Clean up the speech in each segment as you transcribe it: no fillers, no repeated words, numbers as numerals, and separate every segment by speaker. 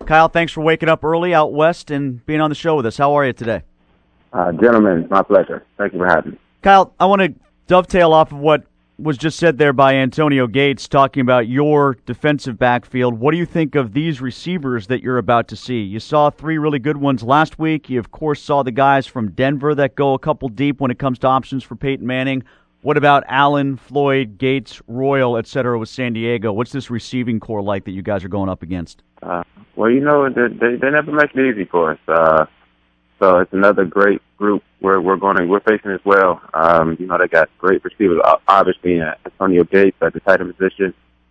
Speaker 1: Kyle, thanks for waking up early out west and being on the show with us. How are you today?
Speaker 2: Gentlemen, my pleasure. Thank you for having me.
Speaker 1: Kyle, I want to dovetail off of what was just said there by Antonio Gates talking about your defensive backfield. What do you think of these receivers that you're about to see? You saw 3 really good ones last week. You, of course, saw the guys from Denver that go a couple deep when it comes to options for Peyton Manning. What about Allen, Floyd, Gates, Royal, et cetera, with San Diego? What's this receiving core like that you guys are going up against?
Speaker 2: Well, they never make it easy for us. So it's another great group we're facing as well. They got great receivers, obviously, Antonio Gates at the tight end position.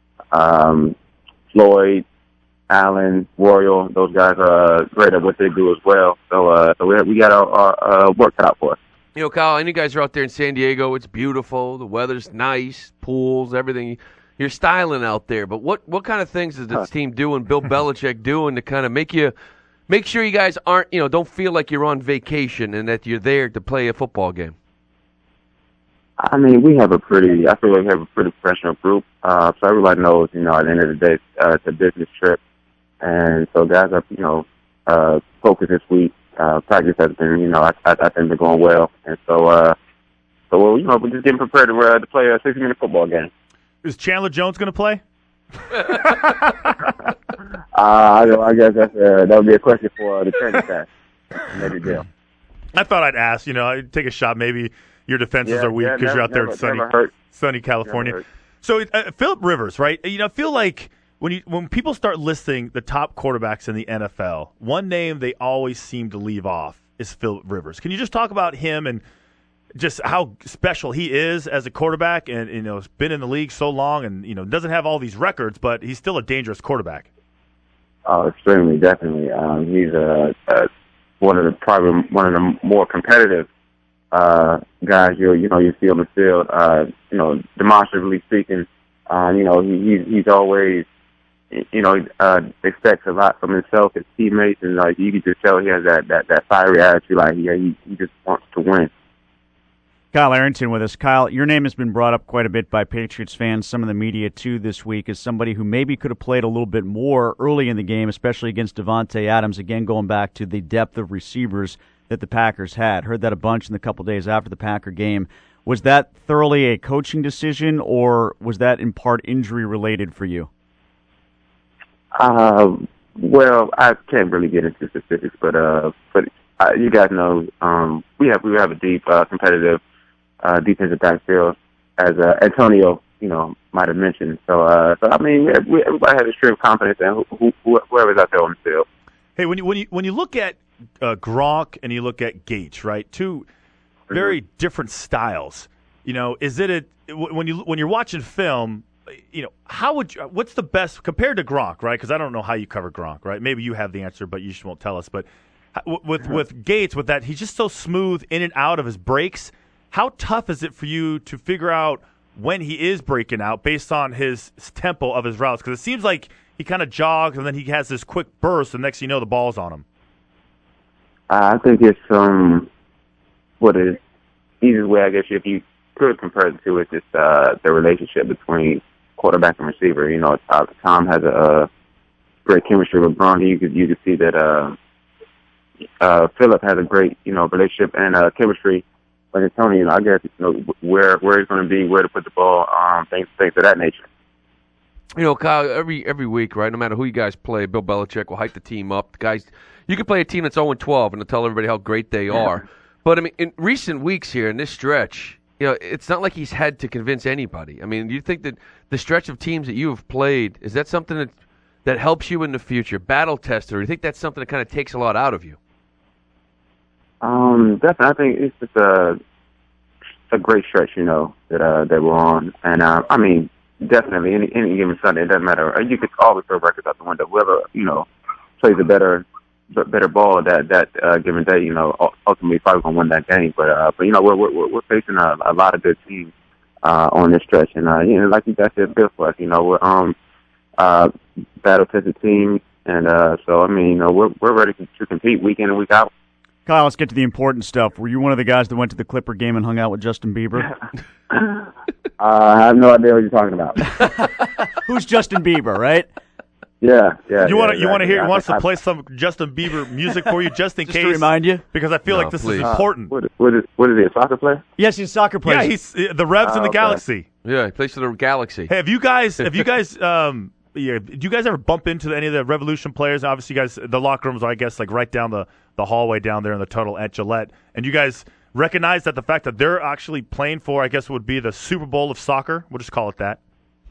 Speaker 2: Floyd, Allen, Royal, those guys are great at what they do as well. So we got our work cut out for us.
Speaker 3: Kyle, and you guys are out there in San Diego. It's beautiful. The weather's nice, pools, everything. You're styling out there. But what kind of things is this team doing, Bill Belichick doing to kind of make sure you guys aren't, don't feel like you're on vacation and that you're there to play a football game?
Speaker 2: I mean, I feel like we have a pretty professional group. So everybody knows, at the end of the day, it's a business trip. And so guys are, focused this week. Practice has been, I think been going well. And so we're just getting prepared to play a 60-minute football game.
Speaker 4: Is Chandler Jones going to play?
Speaker 2: I guess that would be a question for the training staff. Maybe Bill.
Speaker 4: I thought I'd ask. I'd take a shot. Maybe your defenses are weak because you're out there in sunny California. So Philip Rivers, right? I feel like when people start listing the top quarterbacks in the NFL, one name they always seem to leave off is Philip Rivers. Can you just talk about him and just how special he is as a quarterback, and has been in the league so long, and doesn't have all these records, but he's still a dangerous quarterback.
Speaker 2: Oh, extremely, definitely. He's one of the more competitive guys you see on the field. Demonstrably speaking, he's always expects a lot from himself, his teammates, and you can just tell he has that fiery attitude. He just wants to win.
Speaker 1: Kyle Arrington with us. Kyle, your name has been brought up quite a bit by Patriots fans, some of the media too this week, as somebody who maybe could have played a little bit more early in the game, especially against Davante Adams, again going back to the depth of receivers that the Packers had. Heard that a bunch in the couple days after the Packer game. Was that thoroughly a coaching decision, or was that in part injury-related for you?
Speaker 2: Well, I can't really get into specifics, but you guys know we have a deep, competitive defensive backfield, as Antonio, might have mentioned. So I mean, everybody has extreme confidence in whoever's out there on the field.
Speaker 4: Hey, when you look at Gronk and you look at Gates, right? Two very different styles. Is it when you're watching film? What's the best compared to Gronk, right? Because I don't know how you cover Gronk, right? Maybe you have the answer, but you just won't tell us. But with Gates, with that, he's just so smooth in and out of his breaks. How tough is it for you to figure out when he is breaking out based on his tempo of his routes? Because it seems like he kind of jogs and then he has this quick burst, and next thing you know, the ball's on him.
Speaker 2: I think it's what is easiest way, I guess, if you could compare it to, is just the relationship between quarterback and receiver. Tom has a great chemistry with Gronk. You could see that Philip has a great relationship and chemistry with Tony. I guess where he's going to be, where to put the ball, things of that nature.
Speaker 3: Kyle, every week, right? No matter who you guys play, Bill Belichick will hype the team up. The guys, you can play a team that's 0-12 and they'll tell everybody how great they are. But I mean, in recent weeks here in this stretch, it's not like he's had to convince anybody. I mean, do you think that the stretch of teams that you have played, is that something that helps you in the future, battle tested, or do you think that's something that kind of takes a lot out of you?
Speaker 2: Definitely. I think it's just a great stretch, that we're on, and I mean, definitely any given Sunday, it doesn't matter. You could always throw records out the window. Whoever plays a better ball that given day, ultimately probably gonna win that game. But we're facing a lot of good teams on this stretch, and like you guys said, Bill, for us, we're battle tested team, and so I mean, we're ready to compete week in and week out.
Speaker 1: Kyle, let's get to the important stuff. Were you one of the guys that went to the Clipper game and hung out with Justin Bieber?
Speaker 2: I have no idea what you're talking about.
Speaker 1: Who's Justin Bieber, right?
Speaker 2: Yeah.
Speaker 4: You want
Speaker 2: exactly.
Speaker 4: to hear? You want us to
Speaker 2: I-
Speaker 4: play some Justin Bieber music for you, just in
Speaker 1: Just
Speaker 4: case,
Speaker 1: to remind you.
Speaker 4: because I feel
Speaker 3: No,
Speaker 4: like this
Speaker 3: please.
Speaker 4: is important.
Speaker 2: What is he, a soccer player?
Speaker 1: Yes, he's a soccer player.
Speaker 4: Yeah, he's the Revs in the
Speaker 2: okay.
Speaker 4: Galaxy.
Speaker 3: Yeah, he plays for the Galaxy.
Speaker 4: Hey, have you guys, do you guys ever bump into any of the Revolution players? Obviously, you guys, the locker rooms are, I guess, like right down the hallway down there in the tunnel at Gillette, and you guys recognize that the fact that they're actually playing for, I guess, would be the Super Bowl of soccer. We'll just call it that.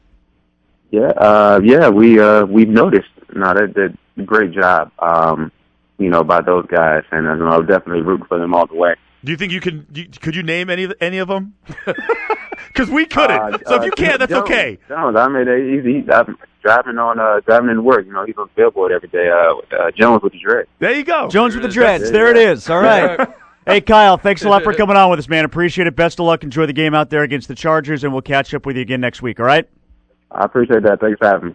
Speaker 2: Yeah, we've noticed. No, they did a great job, by those guys, and I'll definitely root for them all the way.
Speaker 4: Do you think could you name any of them? Because we couldn't. So if you can't, that's
Speaker 2: Jones,
Speaker 4: okay.
Speaker 2: Jones, I mean, he's driving into work. He's on Billboard every day. Jones with the dread.
Speaker 4: There you go.
Speaker 1: Jones with the dreads. There it is. All right. Hey, Kyle, thanks a lot for coming on with us, man. Appreciate it. Best of luck. Enjoy the game out there against the Chargers, and we'll catch up with you again next week, all right?
Speaker 2: I appreciate that. Thanks for having me.